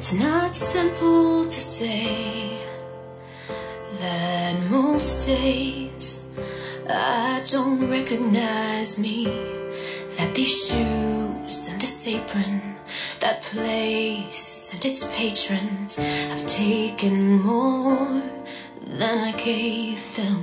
It's not simple to say that most days I don't recognize me, that these shoes and this apron, that place and its patrons have taken more than I gave them.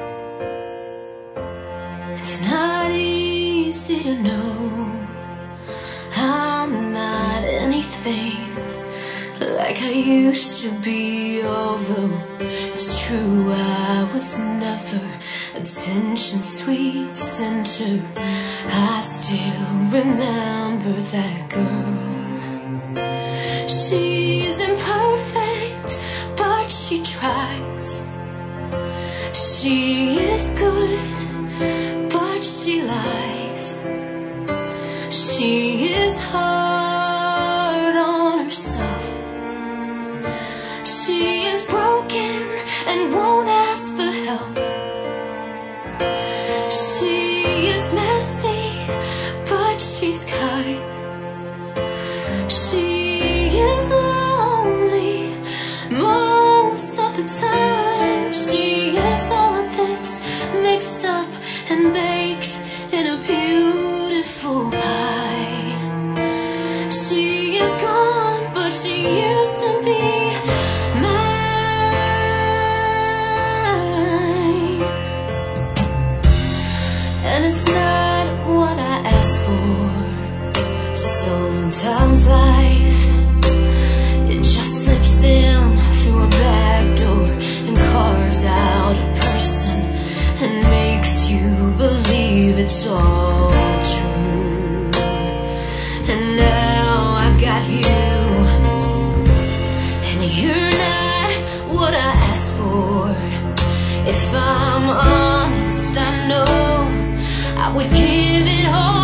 It's not easy to know I'm not anything like I used to be, although it's true I was never attention's sweet center. I still remember that girl. She's imperfect, but she tries. She is good, but she lies. She is hard on herself. She is broken and won't ask for help. She is messy, but she's kind. She is lonely most of the time. She is all of this mixed up and baked in a beautiful pie. She is gone, but she used to be mine. And it's not what I asked for. Sometimes life, it just slips in through a back door and carves out a person and makes you believe it's all true. And now I've got you, and you're not what I asked for. If I'm honest, I know I would give it all.